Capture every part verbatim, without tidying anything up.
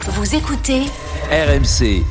Vous écoutez R M C.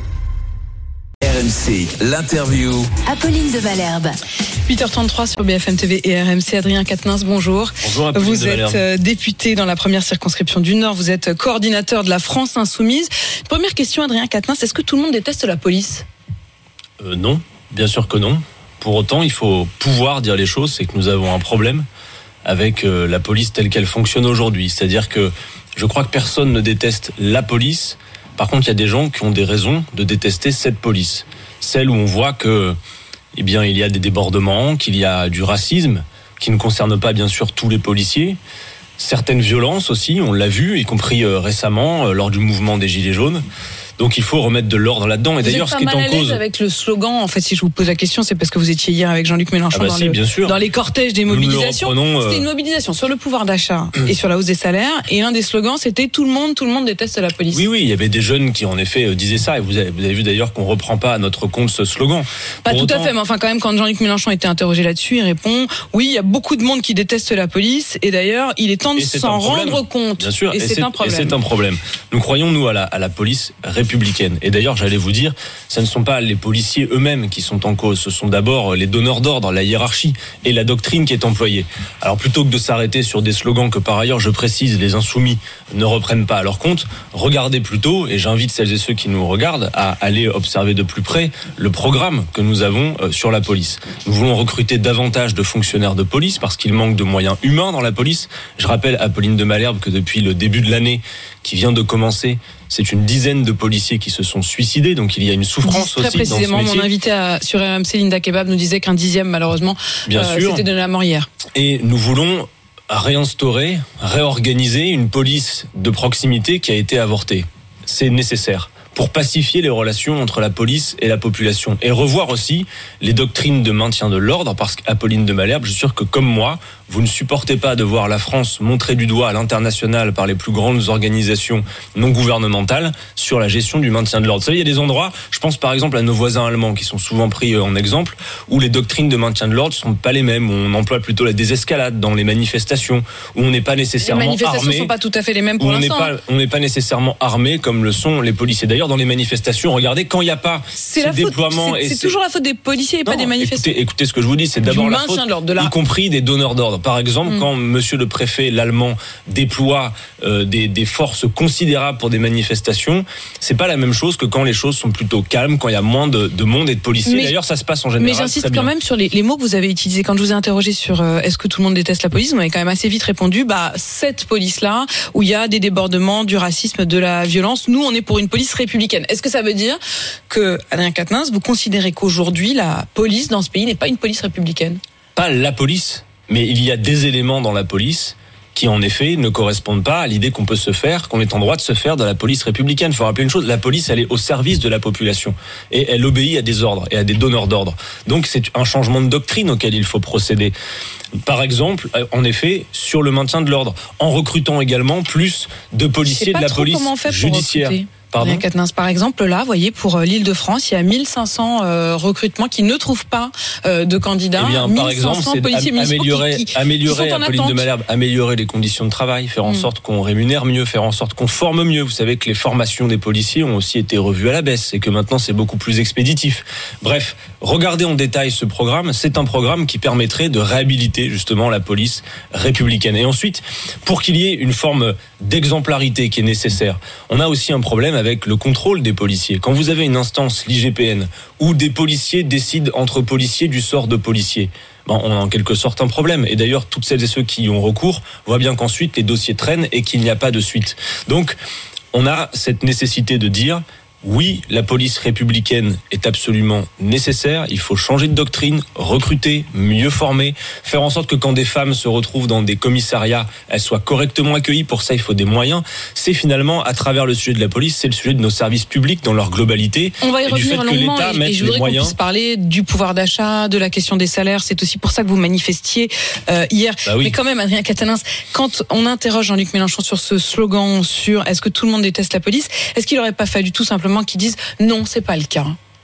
R M C, l'interview. Apolline de Malherbe. huit heures trente-trois sur B F M T V et R M C. Adrien Quatennens, bonjour. Bonjour Apolline Vous de Malherbe. êtes député dans la première circonscription du Nord. Vous êtes coordinateur de la France Insoumise. Première question, Adrien Quatennens, est-ce que tout le monde déteste la police ? euh, Non, bien sûr que non. Pour autant, il faut pouvoir dire les choses. C'est que nous avons un problème avec euh, la police telle qu'elle fonctionne aujourd'hui. C'est-à-dire que je crois que personne ne déteste la police. Par contre, il y a des gens qui ont des raisons de détester cette police. Celle où on voit que, eh bien, il y a des débordements, qu'il y a du racisme, qui ne concerne pas, bien sûr, tous les policiers. Certaines violences aussi, on l'a vu, y compris euh, récemment, euh, lors du mouvement des Gilets jaunes. Donc il faut remettre de l'ordre là-dedans. Et vous d'ailleurs, êtes ce qui pas est mal en à l'aise cause avec le slogan. En fait, si je vous pose la question, c'est parce que vous étiez hier avec Jean-Luc Mélenchon ah bah dans, si, le, bien sûr. dans les cortèges des Nous mobilisations. le reprenons, euh... C'était une mobilisation sur le pouvoir d'achat et sur la hausse des salaires. Et l'un des slogans, c'était tout le monde, tout le monde déteste la police. Oui, oui, il y avait des jeunes qui en effet disaient ça. Et vous avez, vous avez vu d'ailleurs qu'on reprend pas à notre compte ce slogan. Pas Pour tout autant, à fait, mais enfin quand même, quand Jean-Luc Mélenchon était interrogé là-dessus, il répond oui, il y a beaucoup de monde qui déteste la police. Et d'ailleurs, il est temps de Et c'est s'en un problème. rendre compte. Bien sûr, et, et c'est, c'est un problème. Et c'est un problème. Nous croyons, nous, à la, à la police républicaine. Et d'ailleurs, j'allais vous dire, ce ne sont pas les policiers eux-mêmes qui sont en cause. Ce sont d'abord les donneurs d'ordre, la hiérarchie et la doctrine qui est employée. Alors, plutôt que de s'arrêter sur des slogans que, par ailleurs, je précise, les insoumis ne reprennent pas à leur compte, regardez plutôt, et j'invite celles et ceux qui nous regardent à aller observer de plus près le programme que nous avons sur la police. Nous voulons recruter davantage de fonctionnaires de police parce qu'il manque de moyens humains dans la police. Je rappelle, Apolline de Malherbe, que depuis le début de l'année qui vient de commencer, c'est une dizaine de policiers qui se sont suicidés, donc il y a une souffrance Très aussi précisément, dans ce métier. mon invité à, sur R M C, Linda Kebab, nous disait qu'un dixième, malheureusement, Bien euh, sûr. c'était de la mort hier. Et nous voulons réinstaurer, réorganiser une police de proximité qui a été avortée. C'est nécessaire pour pacifier les relations entre la police et la population. Et revoir aussi les doctrines de maintien de l'ordre, parce qu'Apolline de Malherbe, je suis sûr que comme moi, vous ne supportez pas de voir la France montrée du doigt à l'international par les plus grandes organisations non gouvernementales sur la gestion du maintien de l'ordre. Vous savez, il y a des endroits, je pense par exemple à nos voisins allemands qui sont souvent pris en exemple, où les doctrines de maintien de l'ordre ne sont pas les mêmes, où on emploie plutôt la désescalade dans les manifestations, où on n'est pas nécessairement armé. Les manifestations ne sont pas tout à fait les mêmes pour on n'est l'instant. pas, on n'est pas nécessairement armé comme le sont les policiers. D'ailleurs, dans les manifestations, regardez, quand il n'y a pas c'est ces la faute, déploiements... c'est, et c'est c'est toujours la faute des policiers et non, pas des manifestants. Écoutez, écoutez ce que je vous dis, c'est d'abord du la maintien faute, de l'ordre, de la... y compris des donneurs d'ordre. Par exemple, mmh. quand monsieur le préfet, l'allemand, déploie euh, des, des forces considérables pour des manifestations, c'est pas la même chose que quand les choses sont plutôt calmes, quand il y a moins de, de monde et de policiers. Mais, D'ailleurs, ça se passe en général. Mais j'insiste très quand bien. même sur les, les mots que vous avez utilisés. Quand je vous ai interrogé sur euh, est-ce que tout le monde déteste la police, vous m'avez quand même assez vite répondu, bah, cette police-là, où il y a des débordements, du racisme, de la violence, nous, on est pour une police républicaine. Est-ce que ça veut dire que, Adrien Quatennens, vous considérez qu'aujourd'hui, la police dans ce pays n'est pas une police républicaine ? Pas la police, mais il y a des éléments dans la police qui en effet ne correspondent pas à l'idée qu'on peut se faire, qu'on est en droit de se faire de la police républicaine. Il faut rappeler une chose, la police, elle est au service de la population et elle obéit à des ordres et à des donneurs d'ordre. Donc c'est un changement de doctrine auquel il faut procéder. Par exemple, en effet, sur le maintien de l'ordre, en recrutant également plus de policiers de la police judiciaire. Adrien Quatennens, par exemple, là, vous voyez, pour l'Île-de-France, il y a mille cinq cents euh, recrutements qui ne trouvent pas euh, de candidats. Eh bien, par exemple, c'est améliorer, qui, qui, améliorer, qui Apolline de Malherbe, améliorer les conditions de travail, faire en mmh. sorte qu'on rémunère mieux, faire en sorte qu'on forme mieux. Vous savez que les formations des policiers ont aussi été revues à la baisse et que maintenant c'est beaucoup plus expéditif. Bref, regardez en détail ce programme. C'est un programme qui permettrait de réhabiliter justement la police républicaine. Et ensuite, pour qu'il y ait une forme d'exemplarité qui est nécessaire, on a aussi un problème avec le contrôle des policiers. Quand vous avez une instance, l'I G P N, où des policiers décident entre policiers du sort de policiers, ben, on a en quelque sorte un problème. Et d'ailleurs, toutes celles et ceux qui y ont recours voient bien qu'ensuite les dossiers traînent et qu'il n'y a pas de suite. Donc, on a cette nécessité de dire... Oui, la police républicaine est absolument nécessaire. Il faut changer de doctrine, recruter, mieux former, faire en sorte que quand des femmes se retrouvent dans des commissariats, elles soient correctement accueillies. Pour ça, il faut des moyens. C'est finalement, à travers le sujet de la police, c'est le sujet de nos services publics dans leur globalité. On va y et revenir du fait longuement que l'État et, mette et je voudrais les qu'on moyens. puisse parler du pouvoir d'achat, de la question des salaires. C'est aussi pour ça que vous manifestiez euh, hier. Bah oui. Mais quand même, Adrien Quatennens, quand on interroge Jean-Luc Mélenchon sur ce slogan, sur est-ce que tout le monde déteste la police, est-ce qu'il n'aurait pas fallu tout simplement qu'ils disent non, c'est pas le cas?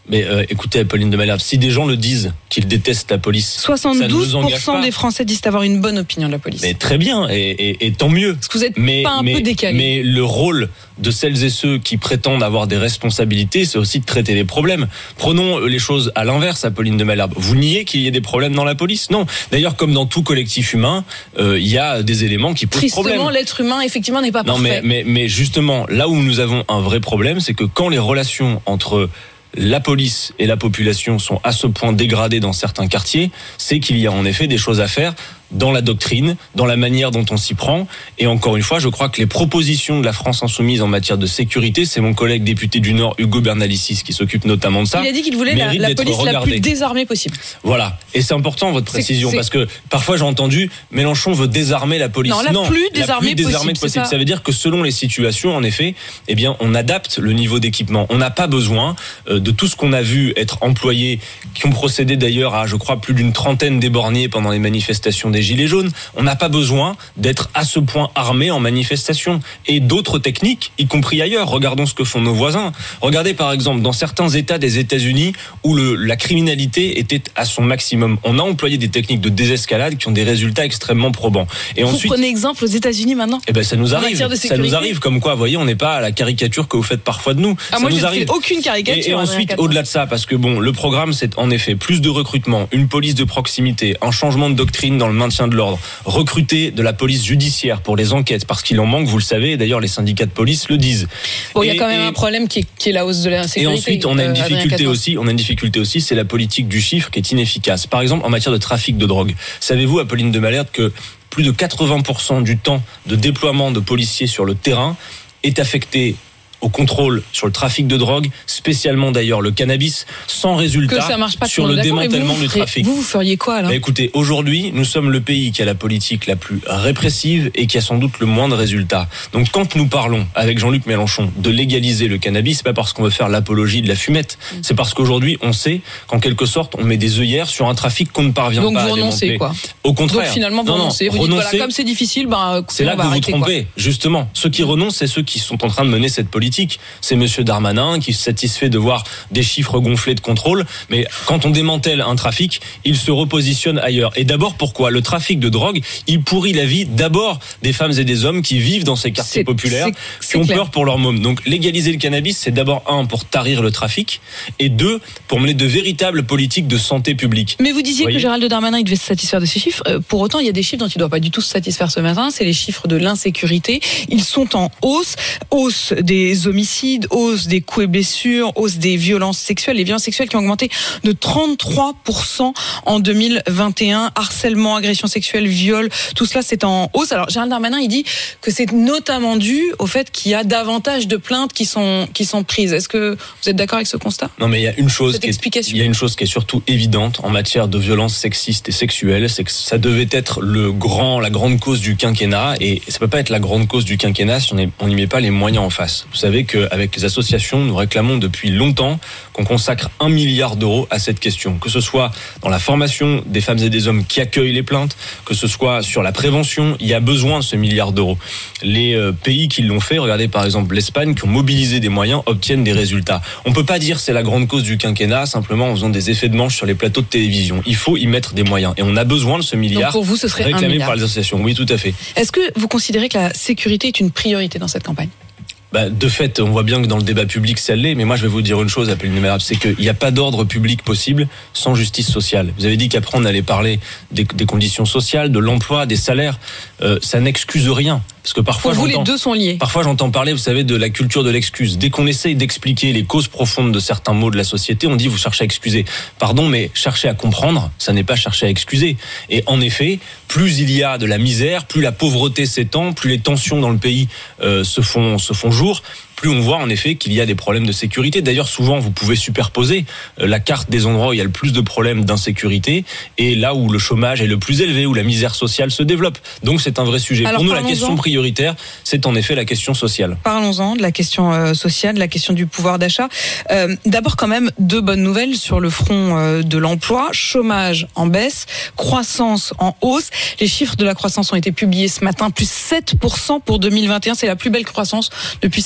Mais euh, écoutez, Apolline de Malherbe, si des gens le disent, qu'ils détestent la police, soixante-douze pour cent des Français disent avoir une bonne opinion de la police. Mais très bien, et, et, et tant mieux. Est-ce que vous êtes mais, pas un mais, peu décalé? Mais le rôle de celles et ceux qui prétendent avoir des responsabilités, c'est aussi de traiter les problèmes. Prenons les choses à l'inverse, Apolline de Malherbe. Vous niez qu'il y ait des problèmes dans la police? Non. D'ailleurs, comme dans tout collectif humain, euh, il y a des éléments qui posent Tristement, problème. l'être humain, effectivement, n'est pas non, parfait. Mais, mais, mais justement, là où nous avons un vrai problème, c'est que quand les relations entre la police et la population sont à ce point dégradées dans certains quartiers, c'est qu'il y a en effet des choses à faire dans la doctrine, dans la manière dont on s'y prend. Et encore une fois, je crois que les propositions de la France Insoumise en matière de sécurité, c'est mon collègue député du Nord, Hugo Bernalicis, qui s'occupe notamment de ça. Il a dit qu'il voulait la, la police regardé. la plus désarmée possible. Voilà. Et c'est important, votre précision, c'est, c'est... parce que parfois j'ai entendu Mélenchon veut désarmer la police. Non, la non, plus désarmée, la plus désarmée possible. possible. Ça. ça veut dire que selon les situations, en effet, eh bien, on adapte le niveau d'équipement. On n'a pas besoin euh, de tout ce qu'on a vu être employé, qui ont procédé d'ailleurs à, je crois, plus d'une trentaine d'éborgnés pendant les manifestations des Gilets jaunes. On n'a pas besoin d'être à ce point armé en manifestation. Et d'autres techniques, y compris ailleurs. Regardons ce que font nos voisins. Regardez par exemple dans certains États des États-Unis où le, la criminalité était à son maximum. On a employé des techniques de désescalade qui ont des résultats extrêmement probants. Et vous ensuite, prenez exemple aux États-Unis maintenant? Eh ben ça nous arrive. Ça nous arrive comme quoi, vous voyez, on n'est pas à la caricature que vous faites parfois de nous. Ah, ça moi, nous je arrive. Ne fais aucune caricature. Et, et ensuite, au-delà de ça, parce que bon, le programme, c'est en effet plus de recrutement, une police de proximité, un changement de doctrine dans le maintien de l'ordre. Recruter de la police judiciaire pour les enquêtes, parce qu'il en manque, vous le savez, et d'ailleurs les syndicats de police le disent. Bon, il y a quand même et, un problème qui est, qui est la hausse de l'insécurité. Et ensuite, on a une difficulté aussi, on a une difficulté aussi, c'est la politique du chiffre qui est inefficace. Par exemple, en matière de trafic de drogue. Savez-vous, Apolline de Malherbe, que plus de quatre-vingts pour cent du temps de déploiement de policiers sur le terrain est affecté au contrôle sur le trafic de drogue, spécialement d'ailleurs le cannabis, sans résultat que ça marche pas sur le démantèlement vous, du trafic. Vous, vous feriez quoi alors? Bah, écoutez, aujourd'hui, nous sommes le pays qui a la politique la plus répressive et qui a sans doute le moins de résultats. Donc quand nous parlons avec Jean-Luc Mélenchon de légaliser le cannabis, c'est pas parce qu'on veut faire l'apologie de la fumette, mmh. c'est parce qu'aujourd'hui on sait qu'en quelque sorte on met des œillères sur un trafic qu'on ne parvient Donc pas à vous démanteler. renoncez quoi? Au contraire. Donc finalement vous non, renoncez. Non, vous renoncer, dites voilà, comme c'est difficile, ben c'est là on va que vous vous arrêter, trompez. Quoi. Justement, ceux qui renoncent, c'est ceux qui sont en train de mener cette politique. C'est Monsieur Darmanin qui se satisfait de voir des chiffres gonflés de contrôle, mais quand on démantèle un trafic, il se repositionne ailleurs. Et d'abord, pourquoi? Le trafic de drogue, il pourrit la vie d'abord des femmes et des hommes qui vivent dans ces quartiers c'est, populaires, c'est, qui c'est ont clair. peur pour leur môme. Donc légaliser le cannabis, c'est d'abord un, pour tarir le trafic, et deux, pour mener de véritables politiques de santé publique. Mais vous disiez vous que Gérald Darmanin, il devait se satisfaire de ces chiffres. Pour autant, il y a des chiffres dont il ne doit pas du tout se satisfaire ce matin, c'est les chiffres de l'insécurité. Ils sont en hausse, hausse des homicides, hausse des coups et blessures, hausse des violences sexuelles, les violences sexuelles qui ont augmenté de trente-trois pour cent en deux mille vingt et un, harcèlement, agression sexuelle, viol, tout cela c'est en hausse. Alors Gérald Darmanin, il dit que c'est notamment dû au fait qu'il y a davantage de plaintes qui sont qui sont prises. Est-ce que vous êtes d'accord avec ce constat? Non, mais il y a une chose Cette qui explication. est, il y a une chose qui est surtout évidente en matière de violences sexistes et sexuelles, c'est que ça devait être le grand, la grande cause du quinquennat, et ça peut pas être la grande cause du quinquennat si on n'y met pas les moyens en face. Vous savez qu'avec les associations, nous réclamons depuis longtemps qu'on consacre un milliard d'euros à cette question, que ce soit dans la formation des femmes et des hommes qui accueillent les plaintes, que ce soit sur la prévention, il y a besoin de ce milliard d'euros. Les euh, pays qui l'ont fait, regardez par exemple l'Espagne, qui ont mobilisé des moyens, obtiennent des résultats. On peut pas dire que c'est la grande cause du quinquennat simplement en faisant des effets de manche sur les plateaux de télévision. Il faut y mettre des moyens et on a besoin de ce milliard. Donc pour vous, ce serait réclamé un milliard. par les associations. Oui, tout à fait. Est-ce que vous considérez que la sécurité est une priorité dans cette campagne? Bah, de fait, on voit bien que dans le débat public, ça l'est. Mais moi, je vais vous dire une chose, Apolline de Malherbe, c'est qu'il n'y a pas d'ordre public possible sans justice sociale. Vous avez dit qu'après, on allait parler des, des conditions sociales, de l'emploi, des salaires. Euh, ça n'excuse rien. Parce que parfois, Pour vous, j'entends, les deux sont liés. Parfois, j'entends parler, vous savez, de la culture de l'excuse. Dès qu'on essaye d'expliquer les causes profondes de certains maux de la société, on dit vous cherchez à excuser. Pardon, mais chercher à comprendre, ça n'est pas chercher à excuser. Et en effet, plus il y a de la misère, plus la pauvreté s'étend, plus les tensions dans le pays euh, se font se font jour, plus on voit en effet qu'il y a des problèmes de sécurité. D'ailleurs, souvent, vous pouvez superposer la carte des endroits où il y a le plus de problèmes d'insécurité et là où le chômage est le plus élevé, où la misère sociale se développe. Donc, c'est un vrai sujet. Alors, pour nous, la question prioritaire, c'est en effet la question sociale. Parlons-en de la question euh, sociale, de la question du pouvoir d'achat. Euh, d'abord, quand même, deux bonnes nouvelles sur le front euh, de l'emploi. Chômage en baisse, croissance en hausse. Les chiffres de la croissance ont été publiés ce matin, plus sept pour cent pour deux mille vingt et un. C'est la plus belle croissance depuis cinquante-deux ans.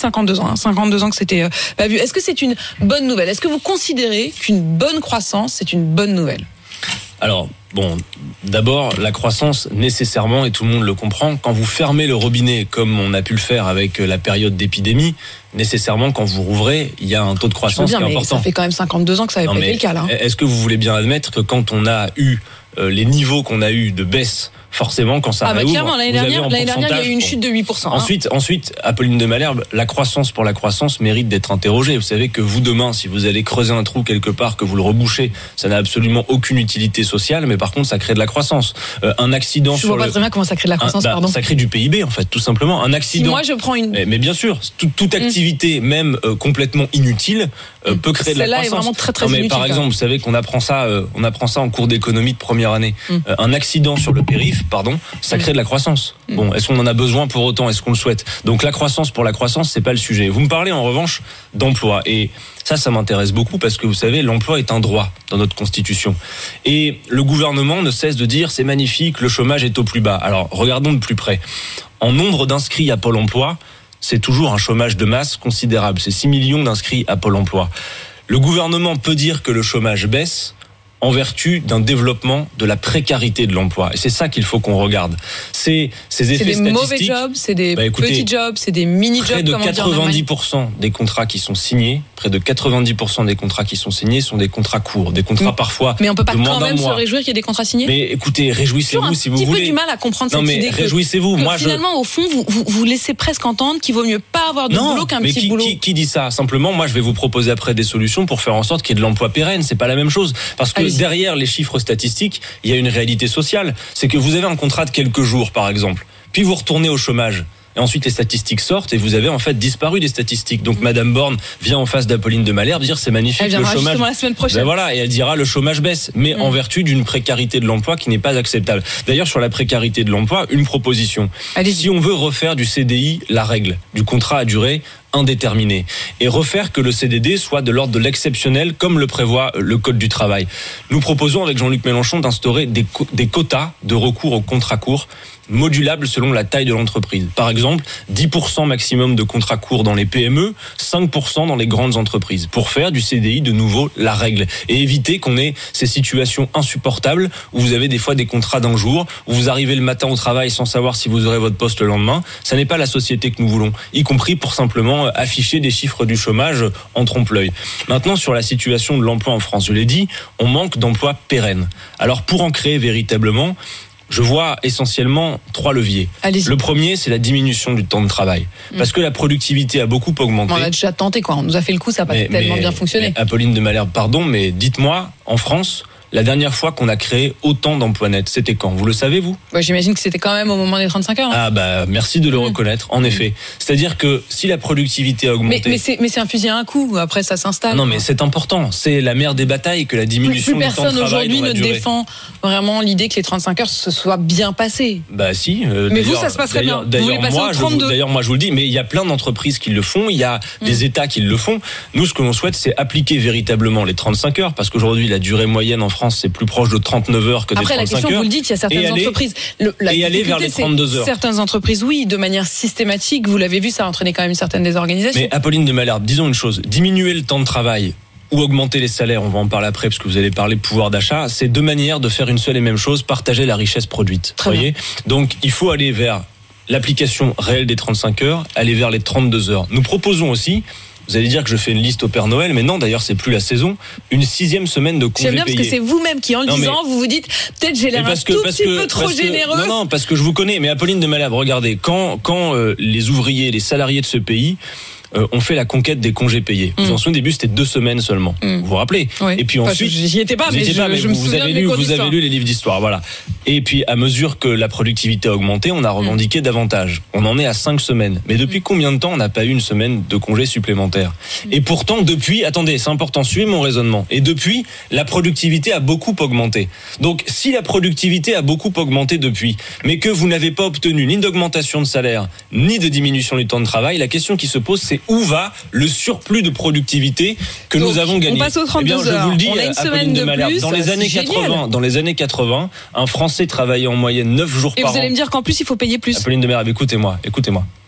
ans, hein, cinquante-deux ans que c'était euh, pas vu. Est-ce que c'est une bonne nouvelle? Est-ce que vous considérez qu'une bonne croissance, c'est une bonne nouvelle? Alors, bon, d'abord, la croissance, nécessairement, et tout le monde le comprend, quand vous fermez le robinet, comme on a pu le faire avec la période d'épidémie, nécessairement, quand vous rouvrez, il y a un taux de croissance bien, qui est mais important. Ça fait quand même cinquante-deux ans que ça avait non, pas été le cas, là. Hein. Est-ce que vous voulez bien admettre que quand on a eu euh, les niveaux qu'on a eu de baisse, forcément, quand ça ah bah réouvre, clairement, l'année dernière, l'année dernière, il y a eu une chute de huit pour cent. Hein. Ensuite, ensuite, Apolline de Malherbe, la croissance pour la croissance mérite d'être interrogée. Vous savez que vous, demain, si vous allez creuser un trou quelque part, que vous le rebouchez, ça n'a absolument aucune utilité sociale, mais par contre, ça crée de la croissance. Euh, un accident Je sur vois pas le... très bien comment ça crée de la croissance, un, bah, pardon. Ça crée du P I B, en fait, tout simplement. Un accident. Si moi, je prends une... Mais, mais bien sûr, toute, toute activité, mmh. même euh, complètement inutile, euh, peut créer de la croissance. Celle-là est vraiment très, très non, mais inutile. Par exemple, vous savez qu'on apprend ça, euh, on apprend ça en cours d'économie de première année. Mmh. Euh, un accident sur le périph', pardon, ça crée mmh. de la croissance. Bon, est-ce qu'on en a besoin pour autant? Est-ce qu'on le souhaite? Donc la croissance pour la croissance, c'est pas le sujet. Vous me parlez en revanche d'emploi, et ça, ça m'intéresse beaucoup parce que vous savez, l'emploi est un droit dans notre Constitution. Et le gouvernement ne cesse de dire c'est magnifique, le chômage est au plus bas. Alors regardons de plus près. En nombre d'inscrits à Pôle Emploi, c'est toujours un chômage de masse considérable. C'est six millions d'inscrits à Pôle Emploi. Le gouvernement peut dire que le chômage baisse en vertu d'un développement de la précarité de l'emploi. Et c'est ça qu'il faut qu'on regarde. C'est ces effets statistiques. C'est des mauvais jobs, c'est des bah, écoutez, petits jobs, c'est des mini-jobs. Près de quatre-vingt-dix pour cent des contrats qui sont signés, près de quatre-vingt-dix pour cent des contrats qui sont signés sont des contrats courts, des contrats mmh. parfois. Mais on peut pas de moins quand même mois. se réjouir qu'il y ait des contrats signés. Mais écoutez, réjouissez-vous si vous voulez. J'ai un petit peu du mal à comprendre non, cette mais idée que, réjouissez-vous. que Moi, finalement, je... au fond, vous, vous vous laissez presque entendre qu'il vaut mieux pas avoir de non, boulot qu'un mais petit qui, boulot. Qui, qui dit ça? Simplement, moi, je vais vous proposer après des solutions pour faire en sorte qu'il y ait de l'emploi pérenne. C'est pas la même chose, parce que Allez-y. derrière les chiffres statistiques, il y a une réalité sociale. C'est que vous avez un contrat de quelques jours, par exemple, puis vous retournez au chômage. Et ensuite, les statistiques sortent et vous avez en fait disparu des statistiques. Donc, Madame Borne vient en face d'Apolline de Malherbe dire c'est magnifique, elle le chômage. La semaine prochaine. Ben voilà, et elle dira le chômage baisse, mais mmh. en vertu d'une précarité de l'emploi qui n'est pas acceptable. D'ailleurs, sur la précarité de l'emploi, une proposition. Allez-y. Si on veut refaire du C D I la règle, du contrat à durée indéterminée, et refaire que le C D D soit de l'ordre de l'exceptionnel comme le prévoit le Code du travail, nous proposons avec Jean-Luc Mélenchon d'instaurer des, co- des quotas de recours au contrat court modulables selon la taille de l'entreprise. Par exemple, dix pour cent maximum de contrats courts dans les P M E, cinq pour cent dans les grandes entreprises, pour faire du C D I de nouveau la règle et éviter qu'on ait ces situations insupportables où vous avez des fois des contrats d'un jour, où vous arrivez le matin au travail sans savoir si vous aurez votre poste le lendemain. Ça n'est pas la société que nous voulons, y compris pour simplement afficher des chiffres du chômage en trompe-l'œil. Maintenant, sur la situation de l'emploi en France, je l'ai dit, on manque d'emplois pérennes. Alors, pour en créer véritablement, je vois essentiellement trois leviers. Allez-y. Le premier, c'est la diminution du temps de travail. Mmh. Parce que la productivité a beaucoup augmenté. On a déjà tenté, quoi. On nous a fait le coup, ça n'a pas mais, tellement mais, bien fonctionné. Mais Apolline de Malherbe, pardon, mais dites-moi, en France, la dernière fois qu'on a créé autant d'emplois nets, c'était quand? Vous le savez, vous? Ouais, j'imagine que c'était quand même au moment des trente-cinq heures. Hein. Ah bah merci de le mmh. reconnaître, en mmh. effet. C'est-à-dire que si la productivité a augmenté... Mais, mais, c'est, mais c'est un fusil à un coup, après ça s'installe. Non mais c'est important, c'est la mère des batailles que la diminution plus, plus du temps de travail. Personne aujourd'hui ne durée. défend vraiment l'idée que les trente-cinq heures se soient bien passées. Bah si. Euh, mais vous, ça se passe très bien. D'ailleurs, vous voulez passer moi, au trente-deux. Je vous, d'ailleurs, moi je vous le dis, mais il y a plein d'entreprises qui le font, il y a mmh. des États qui le font. Nous, ce que l'on souhaite, c'est appliquer véritablement les trente-cinq heures, parce qu'aujourd'hui, la durée moyenne en France, c'est plus proche de trente-neuf heures que Après, des trente-cinq heures. Après, la question, vous le dites, il y a certaines aller, entreprises. Le, la et aller vers les trente-deux heures. Certaines entreprises, oui, de manière systématique, vous l'avez vu, ça a entraîné quand même une certaine désorganisation. Mais Apolline de Malherbe, disons une chose, diminuer le temps de travail ou augmenter les salaires, on va en parler après parce que vous allez parler de pouvoir d'achat, c'est deux manières de faire une seule et même chose, partager la richesse produite. Très voyez bien. Donc, il faut aller vers l'application réelle des trente-cinq heures, aller vers les trente-deux heures. Nous proposons aussi, vous allez dire que je fais une liste au Père Noël, mais non, d'ailleurs, c'est plus la saison. Une sixième semaine de congés payés. J'aime bien parce que c'est vous-même qui, en le non, disant, mais... vous vous dites, peut-être j'ai l'air un que, tout petit que, peu trop généreux. Que, non, non, parce que je vous connais. Mais Apolline de Malherbe, regardez, quand, quand euh, les ouvriers, les salariés de ce pays Euh, on fait la conquête des congés payés. Vous mmh. en souvenez, au début, c'était deux semaines seulement. Mmh. Vous vous rappelez? Oui. Et puis ensuite, enfin, j'y étais pas, mais, je, pas, mais je vous, me vous souviens avez de lu, cours vous avez lu les livres d'histoire, voilà. Et puis, à mesure que la productivité a augmenté, on a revendiqué mmh. davantage. On en est à cinq semaines. Mais depuis mmh. combien de temps on n'a pas eu une semaine de congés supplémentaires? mmh. Et pourtant, depuis, attendez, c'est important, suivez mon raisonnement. Et depuis, la productivité a beaucoup augmenté. Donc, si la productivité a beaucoup augmenté depuis, mais que vous n'avez pas obtenu ni d'augmentation de salaire, ni de diminution du temps de travail, la question qui se pose, c'est où va le surplus de productivité que Donc, nous avons gagné. On passe aux trente-deux eh bien, heures. Je vous le dis, on a une semaine de, de Malherbe. plus. Dans les années quatre-vingts, dans les années quatre-vingts, un Français travaillait en moyenne neuf jours Et par an. Et vous allez me dire qu'en plus, il faut payer plus. Apolline de Malherbe, écoutez-moi, écoutez-moi.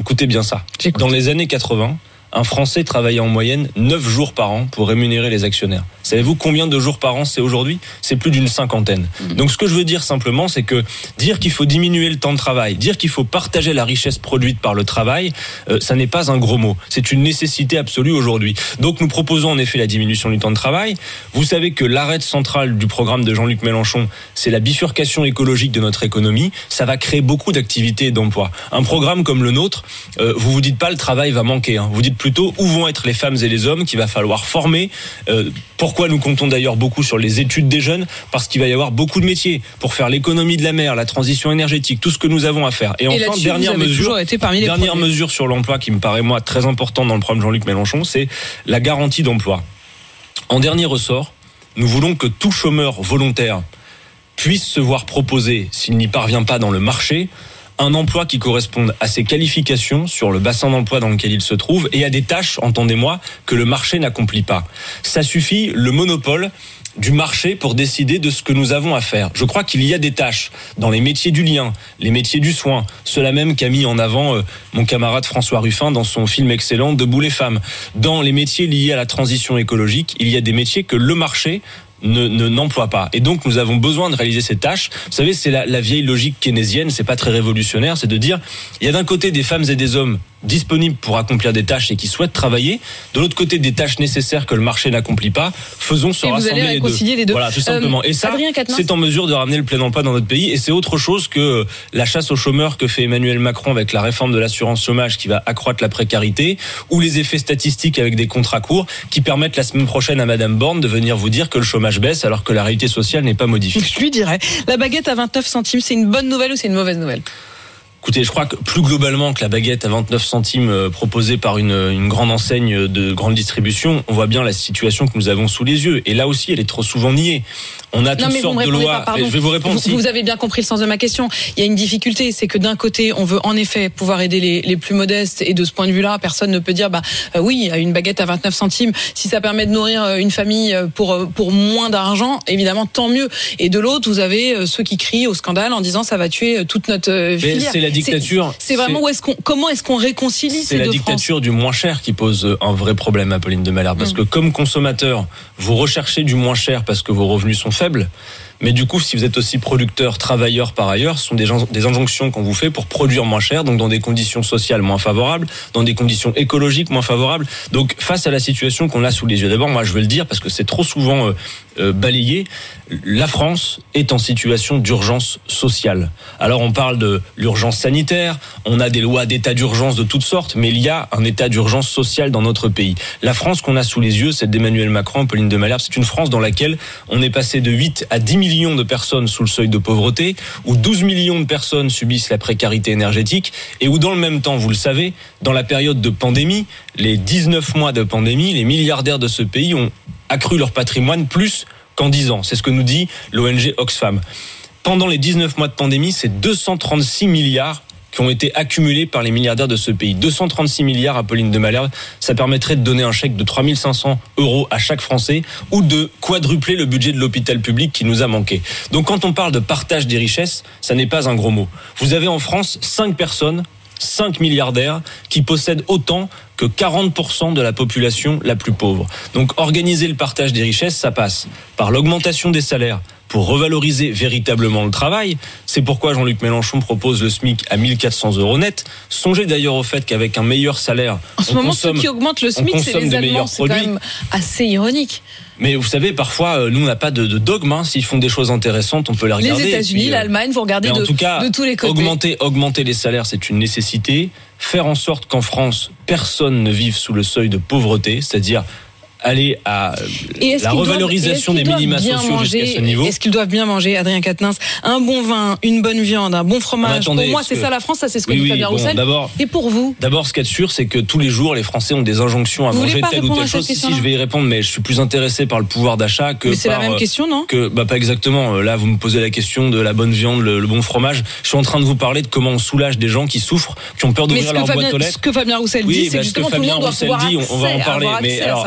Écoutez bien ça. J'écoute. Dans les années quatre-vingts, un Français travaillait en moyenne neuf jours par an pour rémunérer les actionnaires. Savez-vous combien de jours par an c'est aujourd'hui ? C'est plus d'une cinquantaine. Mmh. Donc ce que je veux dire simplement, c'est que dire qu'il faut diminuer le temps de travail, dire qu'il faut partager la richesse produite par le travail, euh, ça n'est pas un gros mot. C'est une nécessité absolue aujourd'hui. Donc nous proposons en effet la diminution du temps de travail. Vous savez que l'arête centrale du programme de Jean-Luc Mélenchon, c'est la bifurcation écologique de notre économie. Ça va créer beaucoup d'activités et d'emplois. Un programme comme le nôtre, euh, vous vous dites pas le travail va manquer. Hein. Vous dites plutôt où vont être les femmes et les hommes qu'il va falloir former. Euh, pourquoi nous comptons d'ailleurs beaucoup sur les études des jeunes ? Parce qu'il va y avoir beaucoup de métiers pour faire l'économie de la mer, la transition énergétique, tout ce que nous avons à faire. Et, et enfin, dernière mesure, dernière mesure sur l'emploi qui me paraît moi très importante dans le programme Jean-Luc Mélenchon, c'est la garantie d'emploi. En dernier ressort, nous voulons que tout chômeur volontaire puisse se voir proposer, s'il n'y parvient pas dans le marché, un emploi qui corresponde à ses qualifications sur le bassin d'emploi dans lequel il se trouve et à des tâches, entendez-moi, que le marché n'accomplit pas. Ça suffit, le monopole du marché pour décider de ce que nous avons à faire. Je crois qu'il y a des tâches dans les métiers du lien, les métiers du soin, ceux-là même qu'a mis en avant euh, mon camarade François Ruffin dans son film excellent Debout les femmes. Dans les métiers liés à la transition écologique, il y a des métiers que le marché Ne, ne, n'emploie pas. Et donc, nous avons besoin de réaliser ces tâches. Vous savez, c'est la, la vieille logique keynésienne, c'est pas très révolutionnaire, c'est de dire, il y a d'un côté des femmes et des hommes disponibles pour accomplir des tâches et qui souhaitent travailler, de l'autre côté des tâches nécessaires que le marché n'accomplit pas, faisons se et rassembler vous allez réconcilier les deux. les deux. Voilà, tout simplement. Euh, et ça, c'est en mesure de ramener le plein emploi dans notre pays, et c'est autre chose que la chasse aux chômeurs que fait Emmanuel Macron avec la réforme de l'assurance chômage qui va accroître la précarité, ou les effets statistiques avec des contrats courts qui permettent la semaine prochaine à Madame Borne de venir vous dire que le chômage baisse alors que la réalité sociale n'est pas modifiée. Je lui dirais, la baguette à vingt-neuf centimes, c'est une bonne nouvelle ou c'est une mauvaise nouvelle ? Écoutez, je crois que plus globalement que la baguette à vingt-neuf centimes proposée par une, une grande enseigne de grande distribution, on voit bien la situation que nous avons sous les yeux. Et là aussi, elle est trop souvent niée. On a toutes sortes de lois. Pas, je vais vous répondre. Vous, si. vous avez bien compris le sens de ma question. Il y a une difficulté, c'est que d'un côté, on veut en effet pouvoir aider les, les plus modestes, et de ce point de vue-là, personne ne peut dire, bah euh, oui, une baguette à vingt-neuf centimes, si ça permet de nourrir une famille pour pour moins d'argent, évidemment, tant mieux. Et de l'autre, vous avez ceux qui crient au scandale en disant ça va tuer toute notre filière. Mais c'est la dictature. C'est, c'est vraiment c'est, où est-ce qu'on, comment est-ce qu'on réconcilie ces deux C'est la dictature France. Du moins cher qui pose un vrai problème, Apolline de Malherbe, parce mmh. que comme consommateur, vous recherchez du moins cher parce que vos revenus sont faibles. Mais du coup, si vous êtes aussi producteur, travailleur par ailleurs, ce sont des, gens, des injonctions qu'on vous fait pour produire moins cher, donc dans des conditions sociales moins favorables, dans des conditions écologiques moins favorables. Donc face à la situation qu'on a sous les yeux, d'abord, moi je veux le dire parce que c'est trop souvent euh, euh, balayé, la France est en situation d'urgence sociale. Alors on parle de l'urgence sanitaire, on a des lois d'état d'urgence de toutes sortes, mais il y a un état d'urgence sociale dans notre pays. La France qu'on a sous les yeux, celle d'Emmanuel Macron, Apolline de Malherbe, c'est une France dans laquelle on est passé de huit à dix millions de personnes sous le seuil de pauvreté, où douze millions de personnes subissent la précarité énergétique, et où dans le même temps, vous le savez, dans la période de pandémie, les dix-neuf mois de pandémie, les milliardaires de ce pays ont accru leur patrimoine plus qu'en dix ans. C'est ce que nous dit l'O N G Oxfam. Pendant les dix-neuf mois de pandémie, c'est deux cent trente-six milliards qui ont été accumulés par les milliardaires de ce pays. deux cent trente-six milliards, Apolline de Malherbe, ça permettrait de donner un chèque de trois mille cinq cents euros à chaque Français, ou de quadrupler le budget de l'hôpital public qui nous a manqué. Donc quand on parle de partage des richesses, ça n'est pas un gros mot. Vous avez en France cinq personnes, cinq milliardaires, qui possèdent autant que quarante pour cent de la population la plus pauvre. Donc organiser le partage des richesses, ça passe par l'augmentation des salaires, pour revaloriser véritablement le travail. C'est pourquoi Jean-Luc Mélenchon propose le SMIC à mille quatre cents euros net. Songez d'ailleurs au fait qu'avec un meilleur salaire, en ce on moment, consomme, ceux qui augmentent le SMIC, c'est les Allemands. C'est quand même assez ironique. Mais vous savez, parfois, nous, on n'a pas de, de dogme. Hein. S'ils font des choses intéressantes, on peut les regarder. Les États-Unis, puis, euh, l'Allemagne, vous regardez de, en tout cas, de tous les côtés. Augmenter, augmenter les salaires, c'est une nécessité. Faire en sorte qu'en France, personne ne vive sous le seuil de pauvreté, c'est-à-dire aller à la revalorisation doivent, des minima sociaux manger, jusqu'à ce niveau. Est-ce qu'ils doivent bien manger, Adrien Quatennens, un bon vin, une bonne viande, un bon fromage? Attendez, pour moi, c'est que... ça la France, ça c'est ce que oui, dit oui, Fabien bon, Roussel. D'abord, et pour vous D'abord, ce qu'il y a de sûr, c'est que tous les jours, les Français ont des injonctions à vous manger telle ou telle chose. Si, si, je vais y répondre, mais je suis plus intéressé par le pouvoir d'achat que mais c'est par... la même question, non? Que, bah, pas exactement. Là, vous me posez la question de la bonne viande, le, le bon fromage. Je suis en train de vous parler de comment on soulage des gens qui souffrent, qui ont peur d'ouvrir leur boîte aux lettres. Ce que Fabien Roussel oui, dit, c'est bah, justement ce que tout le monde doit Roussel dit, on, on va en parler. Mais alors, je,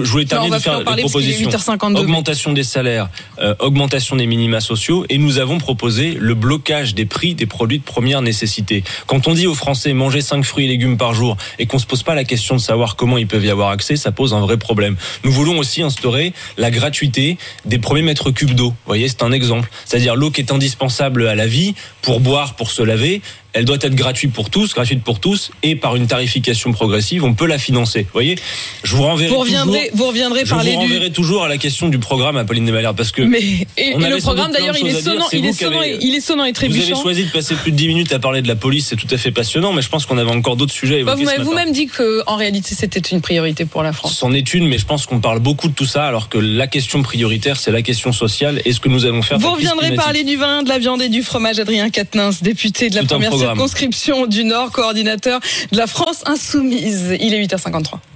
je, je voulais terminer non, de faire les propositions. Augmentation des salaires, euh, augmentation des minima sociaux, et nous avons proposé le blocage des prix des produits de première nécessité. Quand on dit aux Français manger cinq fruits et légumes par jour et qu'on se pose pas la question de savoir comment ils peuvent y avoir accès, ça pose un vrai problème. Nous voulons aussi instaurer la gratuité des premiers mètres cubes d'eau. Vous voyez, c'est un exemple. C'est-à-dire l'eau qui est indispensable à la vie, pour boire, pour se laver, elle doit être gratuite pour tous, gratuite pour tous, et par une tarification progressive, on peut la financer. Vous voyez, je vous renverrai vous reviendrez, toujours. Vous reviendrez je parler vous renverrai du... toujours à la question du programme Apolline de Malherbe, parce que. Mais et, on et le programme d'ailleurs, il est sonnant, il est sonnant, et, il est sonnant et trébuchant. Vous avez choisi de passer plus de dix minutes à parler de la police, c'est tout à fait passionnant, mais je pense qu'on avait encore d'autres sujets à évoquer. Bah, vous m'avez vous-même dit que, en réalité, c'était une priorité pour la France. C'en est une, mais je pense qu'on parle beaucoup de tout ça, alors que la question prioritaire, c'est la question sociale et ce que nous allons faire. Vous reviendrez parler du vin, de la viande et du fromage. Adrien Quatennens, député de la tout première circonscription du Nord, coordinateur de la France Insoumise. Il est huit heures cinquante-trois.